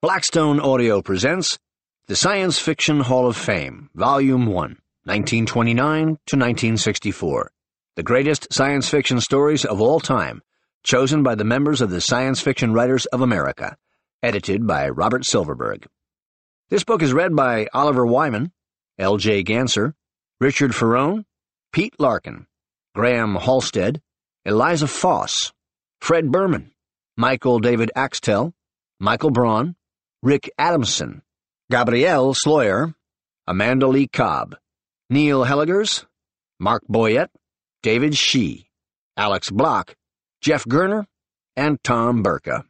Blackstone Audio presents The Science Fiction Hall of Fame, Volume 1, 1929 to 1964. The greatest science fiction stories of all time, chosen by the members of the Science Fiction Writers of America, edited by Robert Silverberg. This book is read by Oliver Wyman, L.J. Ganser, Richard Ferrone, Pete Larkin, Graham Halstead, Eliza Foss, Fred Berman, Michael David Axtell, Michael Braun, Rick Adamson, Gabrielle Sloyer, Amanda Lee Cobb, Neil Helligers, Mark Boyette, David Shee, Alex Block, Jeff Gerner, and Tom Burka.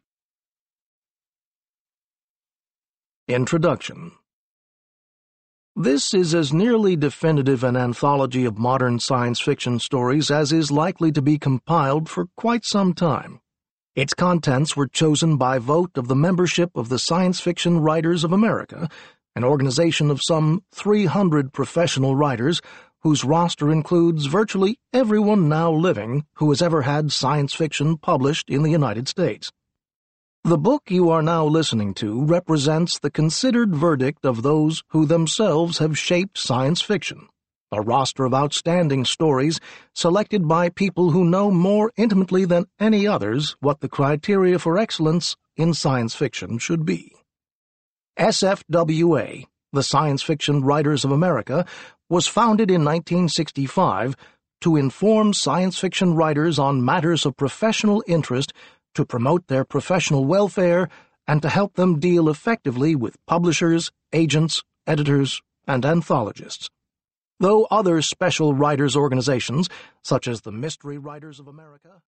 Introduction. This is as nearly definitive an anthology of modern science fiction stories as is likely to be compiled for quite some time. Its contents were chosen by vote of the membership of the Science Fiction Writers of America, an organization of some 300 professional writers whose roster includes virtually everyone now living who has ever had science fiction published in the United States. The book you are now listening to represents the considered verdict of those who themselves have shaped science fiction, a roster of outstanding stories selected by people who know more intimately than any others what the criteria for excellence in science fiction should be. SFWA, the Science Fiction Writers of America, was founded in 1965 to inform science fiction writers on matters of professional interest, to promote their professional welfare, and to help them deal effectively with publishers, agents, editors, and anthologists. Though other special writers' organizations, such as the Mystery Writers of America,